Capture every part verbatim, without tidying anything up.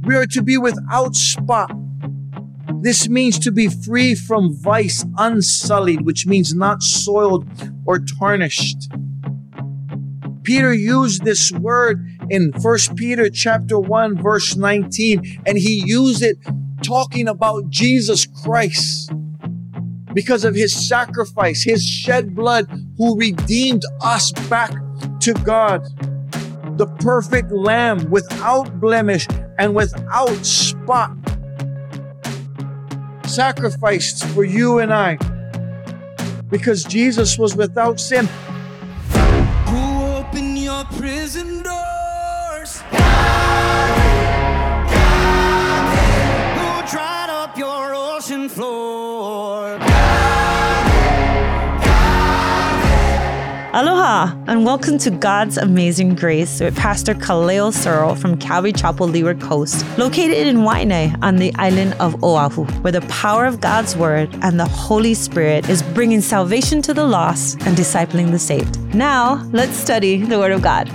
We are to be without spot. This means to be free from vice, unsullied, which means not soiled or tarnished. Peter used this word in First Peter chapter one, verse nineteen, and he used it talking about Jesus Christ because of his sacrifice, his shed blood, who redeemed us back to God. The perfect Lamb without blemish and without spot, sacrificed for you and I, because Jesus was without sin. Who opened your prison doors? Who dried up your ocean floor? Aloha, and welcome to God's Amazing Grace with Pastor Kaleo Searle from Calvary Chapel, Leeward Coast, located in Waianae on the island of Oahu, where the power of God's Word and the Holy Spirit is bringing salvation to the lost and discipling the saved. Now, let's study the Word of God.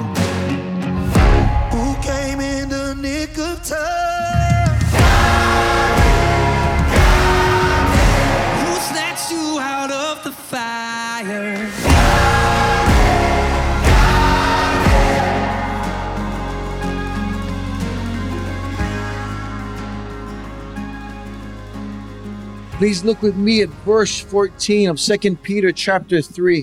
Who came in the nick of time? Who snatched you out of the fire? Please look with me at verse fourteen of Second Peter chapter three.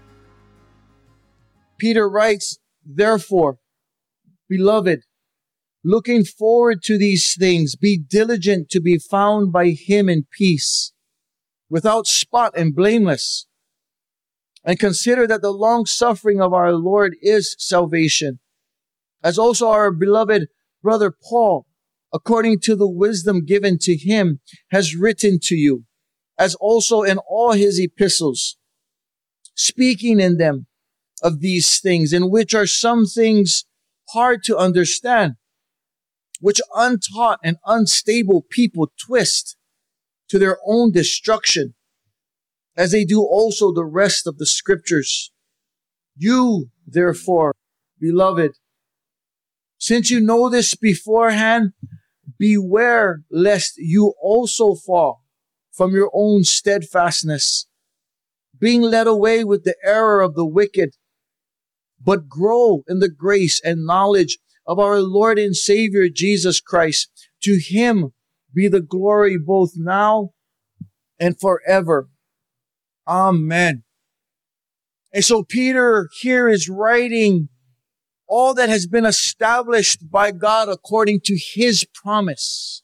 Peter writes, "Therefore, beloved, looking forward to these things, be diligent to be found by him in peace, without spot and blameless. And consider that the long suffering of our Lord is salvation, as also our beloved brother Paul, according to the wisdom given to him, has written to you, as also in all his epistles, speaking in them of these things, in which are some things hard to understand, which untaught and unstable people twist to their own destruction, as they do also the rest of the scriptures. You, therefore, beloved, since you know this beforehand, beware lest you also fall from your own steadfastness, being led away with the error of the wicked, but grow in the grace and knowledge of our Lord and Savior Jesus Christ. To him be the glory both now and forever. Amen." And so Peter here is writing all that has been established by God according to his promise,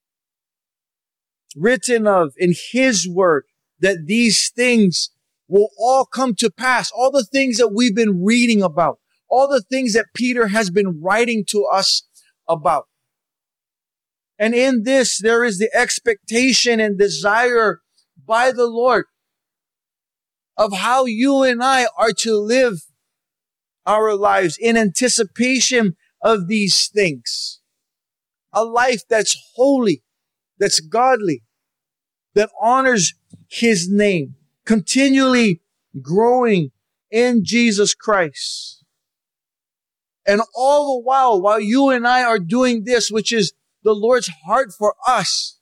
written of in his word, that these things will all come to pass. All the things that we've been reading about, all the things that Peter has been writing to us about. And in this, there is the expectation and desire by the Lord of how you and I are to live our lives in anticipation of these things. A life that's holy, that's godly, that honors his name, continually growing in Jesus Christ. And all the while, while you and I are doing this, which is the Lord's heart for us,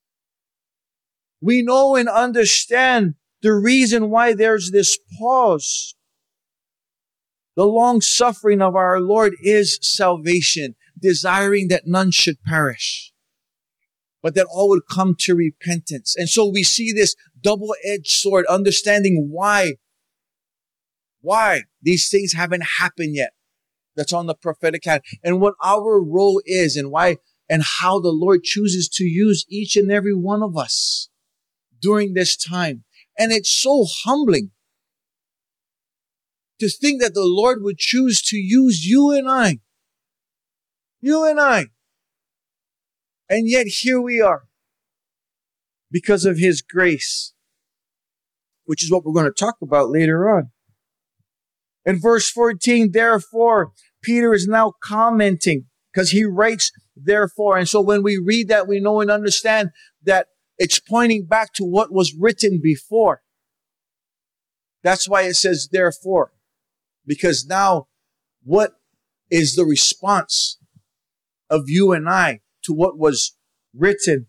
we know and understand the reason why there's this pause. The long suffering of our Lord is salvation, desiring that none should perish, but that all would come to repentance. And so we see this double-edged sword, understanding why, why these things haven't happened yet. That's on the prophetic hand, and what our role is, and why, and how the Lord chooses to use each and every one of us during this time. And it's so humbling to think that the Lord would choose to use you and I. You and I. And yet here we are. Because of his grace. Which is what we're going to talk about later on. In verse fourteen, therefore, Peter is now commenting. Because he writes, therefore. And so when we read that, we know and understand that it's pointing back to what was written before. That's why it says, therefore. Because now, what is the response of you and I to what was written.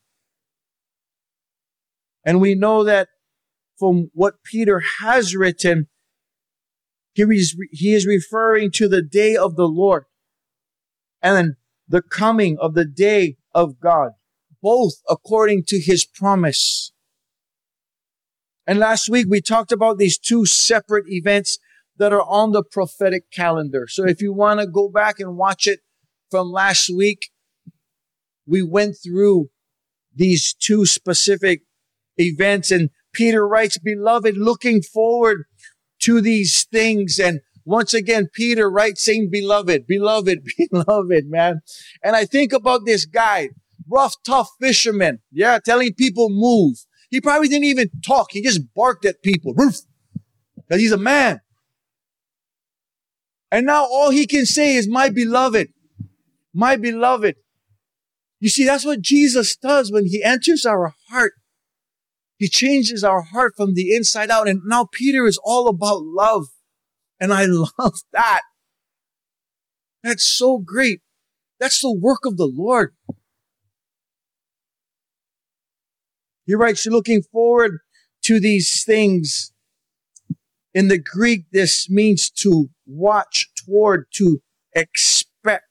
And we know that from what Peter has written, he is, he is referring to the day of the Lord and the coming of the day of God, both according to his promise. And last week we talked about these two separate events that are on the prophetic calendar. So if you want to go back and watch it from last week, we went through these two specific events, and Peter writes, beloved, looking forward to these things. And once again, Peter writes saying, beloved, beloved, beloved, man. And I think about this guy, rough, tough fisherman. Yeah, telling people move. He probably didn't even talk. He just barked at people. Because he's a man. And now all he can say is, my beloved, my beloved. You see, that's what Jesus does when he enters our heart. He changes our heart from the inside out. And now Peter is all about love. And I love that. That's so great. That's the work of the Lord. He writes, looking forward to these things. In the Greek, this means to watch toward, to expect.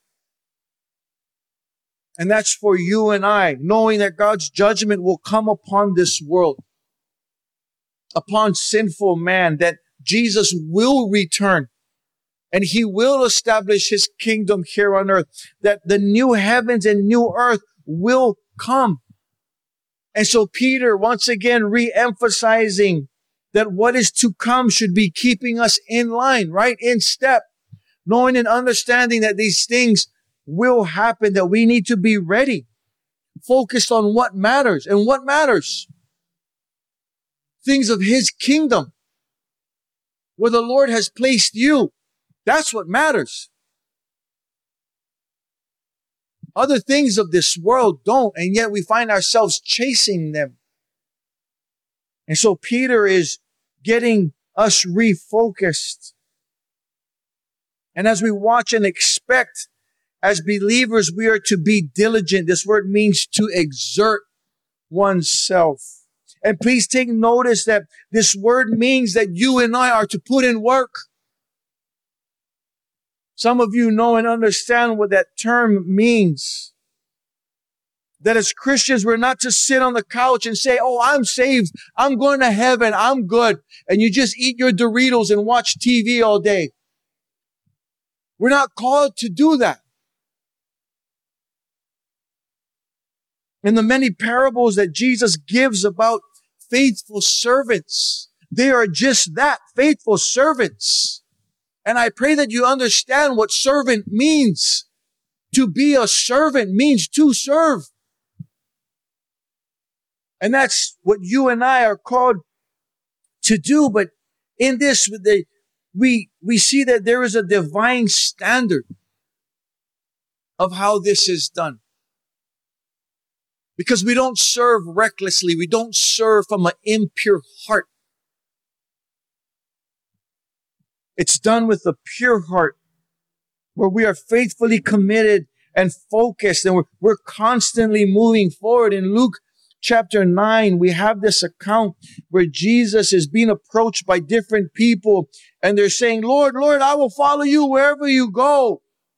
And that's for you and I, knowing that God's judgment will come upon this world, upon sinful man, that Jesus will return and he will establish his kingdom here on earth, that the new heavens and new earth will come. And so Peter, once again, re-emphasizing that what is to come should be keeping us in line, right? In step, knowing and understanding that these things will happen, that we need to be ready, focused on what matters. And what matters? Things of his kingdom, where the Lord has placed you. That's what matters. Other things of this world don't, and yet we find ourselves chasing them. And so Peter is getting us refocused. And as we watch and expect, as believers, we are to be diligent. This word means to exert oneself. And please take notice that this word means that you and I are to put in work. Some of you know and understand what that term means. That as Christians, we're not to sit on the couch and say, oh, I'm saved. I'm going to heaven. I'm good. And you just eat your Doritos and watch T V all day. We're not called to do that. In the many parables that Jesus gives about faithful servants, they are just that, faithful servants. And I pray that you understand what servant means. To be a servant means to serve. And that's what you and I are called to do. But in this, we, we see that there is a divine standard of how this is done. Because we don't serve recklessly. We don't serve from an impure heart. It's done with a pure heart where we are faithfully committed and focused, and we're, we're constantly moving forward. In Luke chapter nine, we have this account where Jesus is being approached by different people, and they're saying, Lord, Lord, I will follow you wherever you go.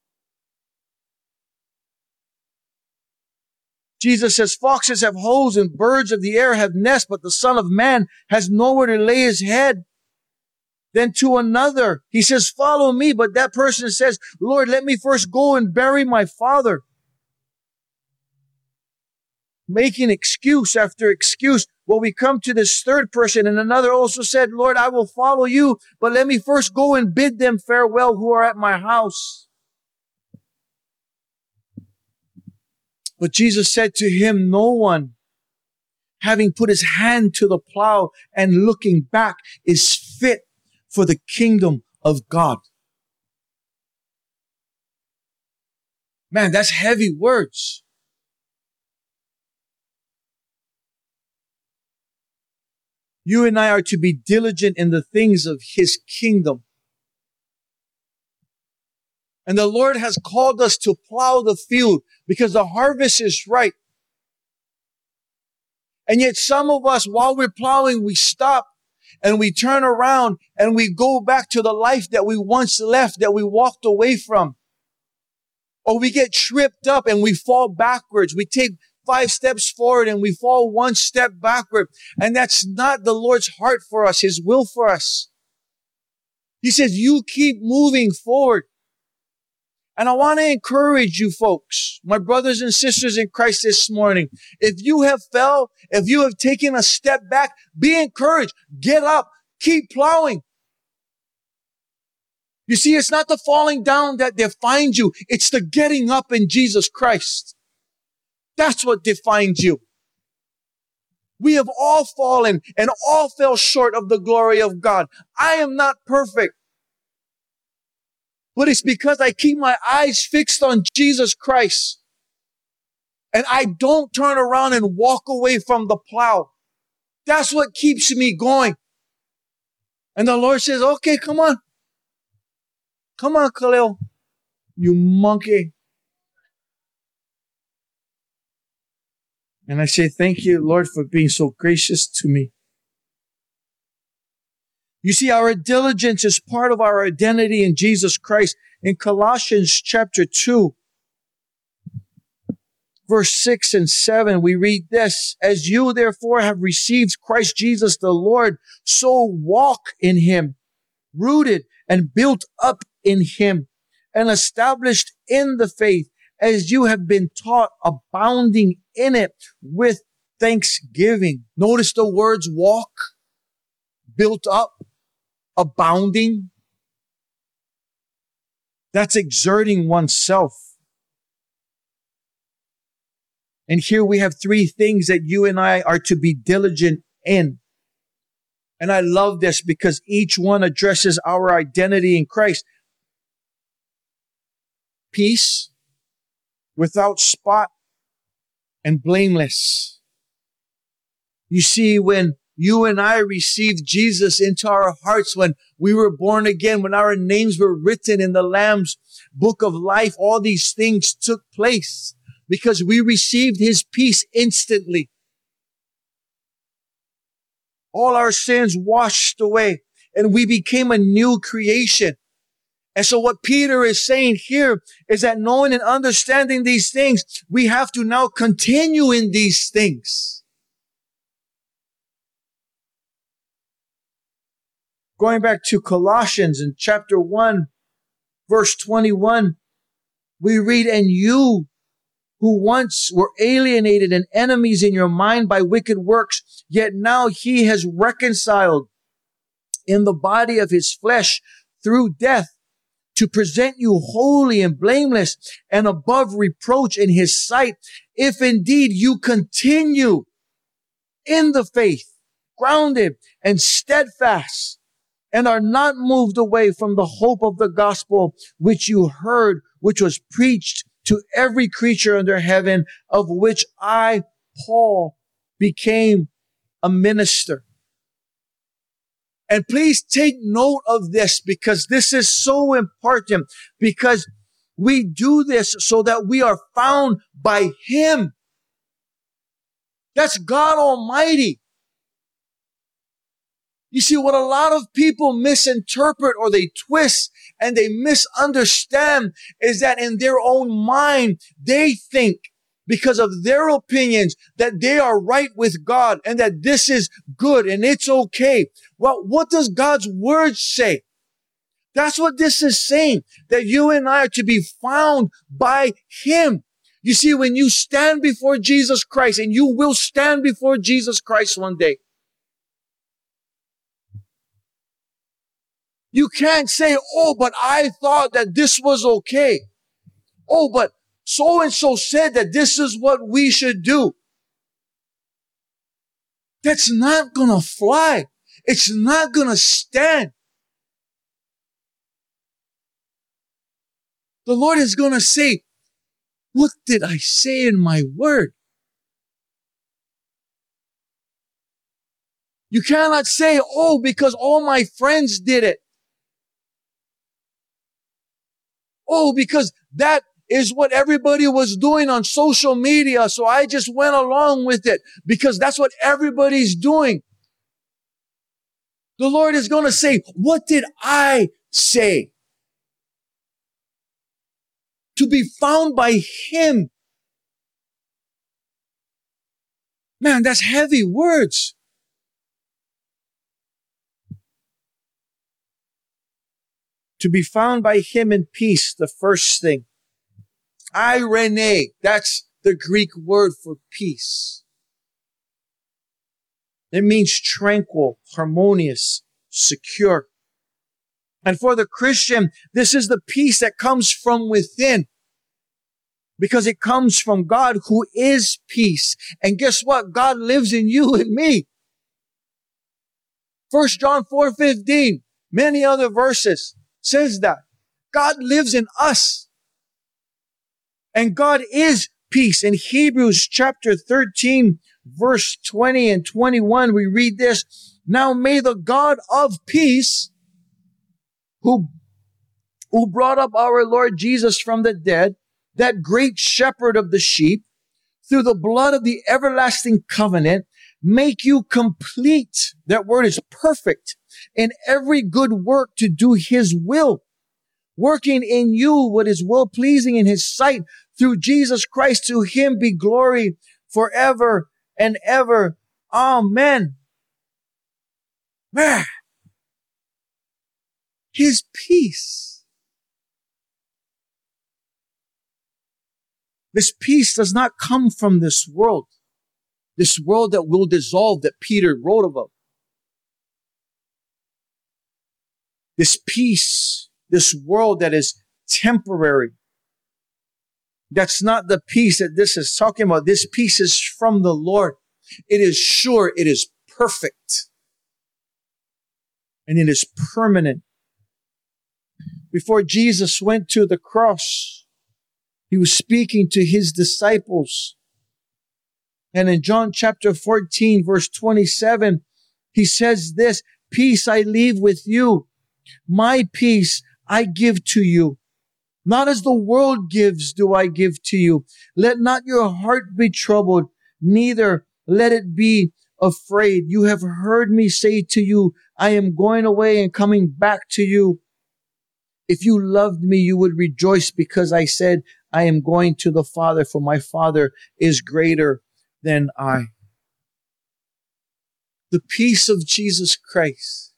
Jesus says, foxes have holes and birds of the air have nests, but the Son of Man has nowhere to lay his head. Then to another, he says, follow me. But that person says, Lord, let me first go and bury my father. Making excuse after excuse. Well, we come to this third person, and another also said, Lord, I will follow you, but let me first go and bid them farewell who are at my house. But Jesus said to him, no one, having put his hand to the plow and looking back, is fit for the kingdom of God. Man, that's heavy words. You and I are to be diligent in the things of his kingdom. And the Lord has called us to plow the field because the harvest is ripe. And yet some of us, while we're plowing, we stop and we turn around and we go back to the life that we once left, that we walked away from. Or we get tripped up and we fall backwards. We take five steps forward and we fall one step backward. And that's not the Lord's heart for us, His will for us. He says, you keep moving forward. And I want to encourage you folks, my brothers and sisters in Christ this morning. If you have fell, if you have taken a step back, be encouraged. Get up. Keep plowing. You see, it's not the falling down that defines you. It's the getting up in Jesus Christ. That's what defines you. We have all fallen and all fell short of the glory of God. I am not perfect. But it's because I keep my eyes fixed on Jesus Christ. And I don't turn around and walk away from the plow. That's what keeps me going. And the Lord says, okay, come on. Come on, Khalil, you monkey. And I say, thank you, Lord, for being so gracious to me. You see, our diligence is part of our identity in Jesus Christ. In Colossians chapter two, verse six and seven, we read this: as you therefore have received Christ Jesus the Lord, so walk in Him, rooted and built up in Him, and established in the faith, as you have been taught, abounding in it with thanksgiving. Notice the words walk, built up, abounding. That's exerting oneself. And here we have three things that you and I are to be diligent in. And I love this because each one addresses our identity in Christ. Peace, without spot, and blameless. You see, when you and I received Jesus into our hearts, when we were born again, when our names were written in the Lamb's book of life, all these things took place because we received His peace instantly. All our sins washed away and we became a new creation. And so what Peter is saying here is that knowing and understanding these things, we have to now continue in these things. Going back to Colossians in chapter one, verse twenty-one, we read, and you who once were alienated and enemies in your mind by wicked works, yet now He has reconciled in the body of His flesh through death, to present you holy and blameless and above reproach in His sight, if indeed you continue in the faith, grounded and steadfast, and are not moved away from the hope of the gospel which you heard, which was preached to every creature under heaven, of which I, Paul, became a minister. And please take note of this, because this is so important, because we do this so that we are found by Him. That's God Almighty. You see, what a lot of people misinterpret or they twist and they misunderstand is that in their own mind, they think, because of their opinions, that they are right with God and that this is good and it's okay. Well, what does God's word say? That's what this is saying, that you and I are to be found by Him. You see, when you stand before Jesus Christ, and you will stand before Jesus Christ one day, you can't say, oh, but I thought that this was okay. Oh, but so-and-so said that this is what we should do. That's not going to fly. It's not going to stand. The Lord is going to say, what did I say in my word? You cannot say, oh, because all my friends did it. Oh, because that is what everybody was doing on social media. So I just went along with it because that's what everybody's doing. The Lord is going to say, what did I say? To be found by Him. Man, that's heavy words. To be found by Him in peace, the first thing. Irene, that's the Greek word for peace. It means tranquil, harmonious, secure. And for the Christian, this is the peace that comes from within. Because it comes from God who is peace. And guess what? God lives in you and me. First John four fifteen, many other verses says that. God lives in us. And God is peace. In Hebrews chapter thirteen, verse twenty and twenty-one, we read this. Now may the God of peace, who, who brought up our Lord Jesus from the dead, that great shepherd of the sheep, through the blood of the everlasting covenant, make you complete. That word is perfect in every good work to do His will, working in you what is well pleasing in His sight through Jesus Christ. To Him be glory forever and ever. Amen. Man, His peace. This peace does not come from this world. This world that will dissolve, that Peter wrote about. This peace, this world that is temporary. That's not the peace that this is talking about. This peace is from the Lord. It is sure, it is perfect. And it is permanent. Before Jesus went to the cross, He was speaking to His disciples. And in John chapter fourteen, verse twenty-seven, He says this, peace I leave with you. My peace I give to you. Not as the world gives do I give to you. Let not your heart be troubled, neither let it be afraid. You have heard me say to you, I am going away and coming back to you. If you loved me, you would rejoice because I said, I am going to the Father, for my Father is greater than I. The peace of Jesus Christ.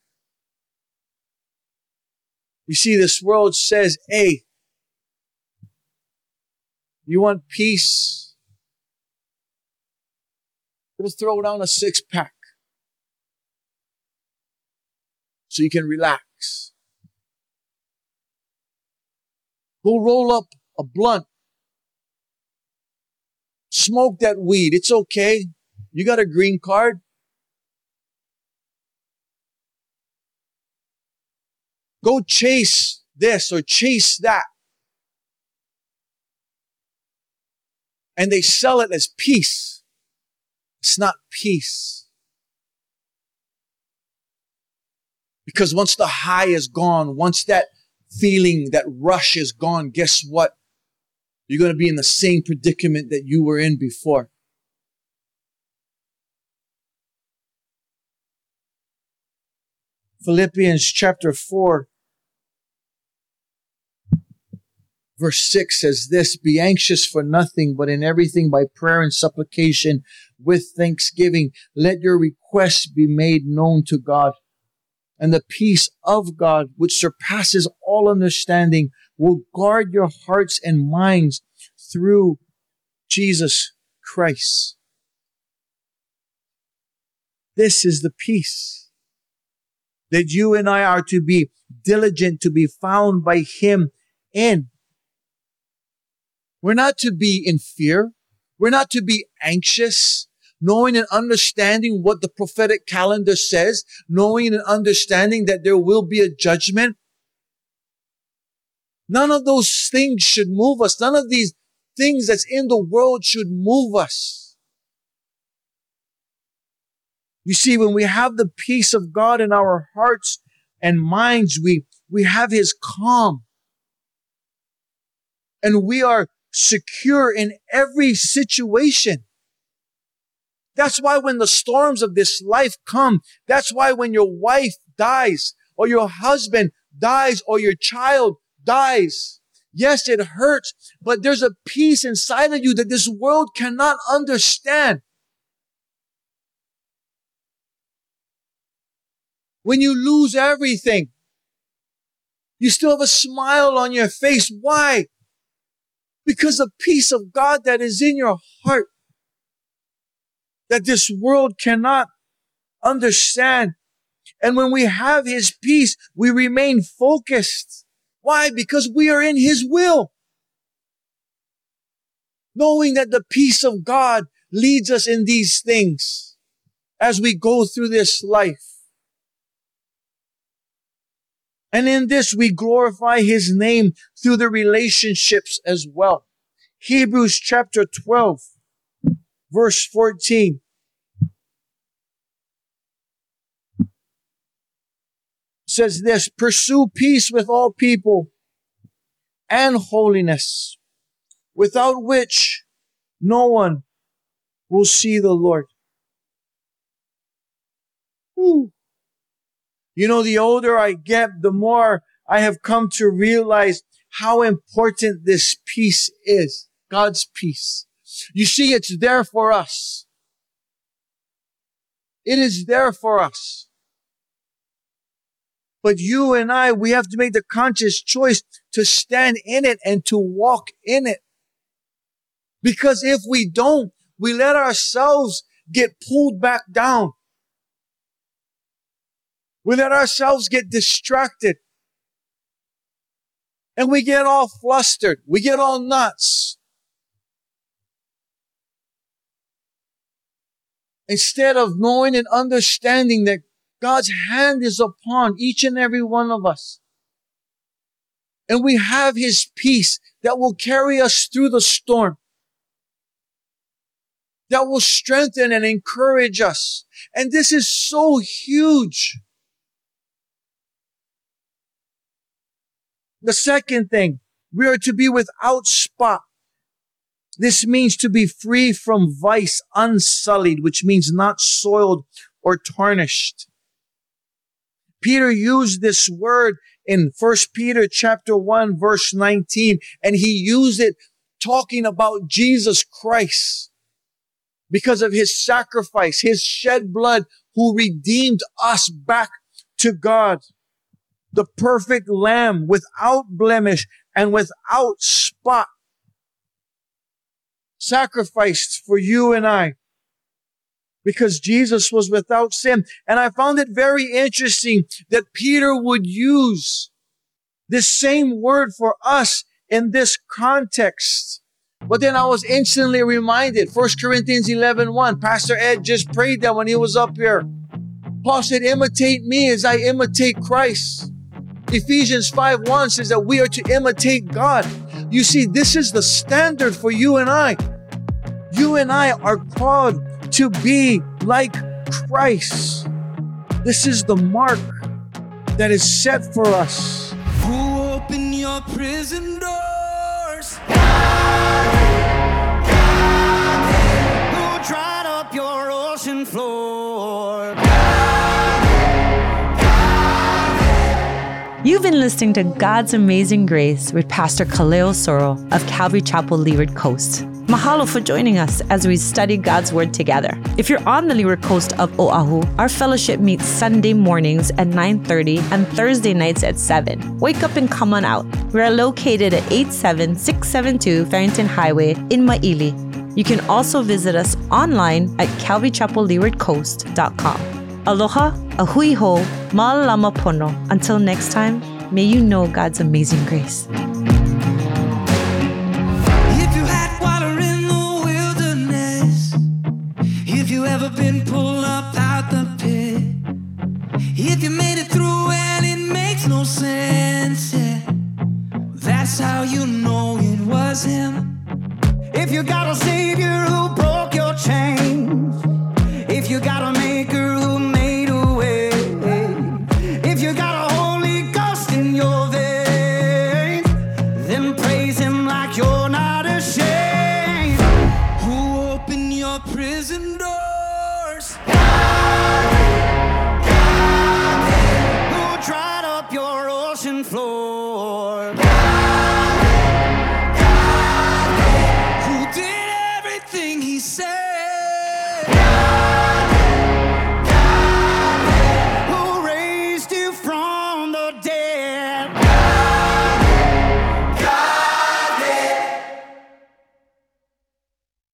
You see, this world says, hey, you want peace? Go throw down a six pack so you can relax. Go roll up a blunt. Smoke that weed. It's okay. You got a green card. Go chase this or chase that. And they sell it as peace. It's not peace. Because once the high is gone, once that feeling, that rush is gone, guess what? You're going to be in the same predicament that you were in before. Philippians chapter four, verse six says this, be anxious for nothing, but in everything by prayer and supplication with thanksgiving, let your requests be made known to God. And the peace of God, which surpasses all understanding, will guard your hearts and minds through Jesus Christ. This is the peace that you and I are to be diligent to be found by Him in. We're not to be in fear. We're not to be anxious, knowing and understanding what the prophetic calendar says, knowing and understanding that there will be a judgment. None of those things should move us. None of these things that's in the world should move us. You see, when we have the peace of God in our hearts and minds, we, we have His calm. And we are secure in every situation. That's why when the storms of this life come, that's why when your wife dies, or your husband dies, or your child dies, yes, it hurts, but there's a peace inside of you that this world cannot understand. When you lose everything, you still have a smile on your face. Why? Because the peace of God that is in your heart, that this world cannot understand. And when we have His peace, we remain focused. Why? Because we are in His will. Knowing that the peace of God leads us in these things as we go through this life. And in this, we glorify His name through the relationships as well. Hebrews chapter twelve, verse fourteen. Says this, pursue peace with all people and holiness, without which no one will see the Lord. Ooh. You know, the older I get, the more I have come to realize how important this peace is. God's peace. You see, it's there for us. It is there for us. But you and I, we have to make the conscious choice to stand in it and to walk in it. Because if we don't, we let ourselves get pulled back down. We let ourselves get distracted. And we get all flustered. We get all nuts. Instead of knowing and understanding that God's hand is upon each and every one of us. And we have His peace that will carry us through the storm. That will strengthen and encourage us. And this is so huge. The second thing, we are to be without spot. This means to be free from vice, unsullied, which means not soiled or tarnished. Peter used this word in First Peter chapter one, verse nineteen, and he used it talking about Jesus Christ because of His sacrifice, His shed blood, who redeemed us back to God. The perfect Lamb without blemish and without spot, sacrificed for you and I, because Jesus was without sin. And I found it very interesting that Peter would use this same word for us in this context. But then I was instantly reminded, First Corinthians eleven one, Pastor Ed just prayed that when he was up here. Paul said, imitate me as I imitate Christ. Ephesians five one says that we are to imitate God. You see, this is the standard for you and I. You and I are called to be like Christ. This is the mark that is set for us. Who opened your prison doors? Who dried up your ocean floor? You've been listening to God's Amazing Grace with Pastor Kaleo Soro of Calvary Chapel, Leeward Coast. Mahalo for joining us as we study God's Word together. If you're on the Leeward Coast of Oahu, our fellowship meets Sunday mornings at nine thirty and Thursday nights at seven. Wake up and come on out. We are located at eight seven six seven two Farrington Highway in Maili. You can also visit us online at calvary chapel leeward coast dot com. Aloha, ahui ho, ma'alama pono. Until next time, may you know God's amazing grace. If you had water in the wilderness, if you ever been pulled up out the pit, if you made it through and it makes no sense, yeah, that's how you know it was Him. If you got a Savior who broke your chains, if you got a Maker who made a way, if you got a Holy Ghost in your veins, then praise Him like prison doors. Who dried up your ocean floor.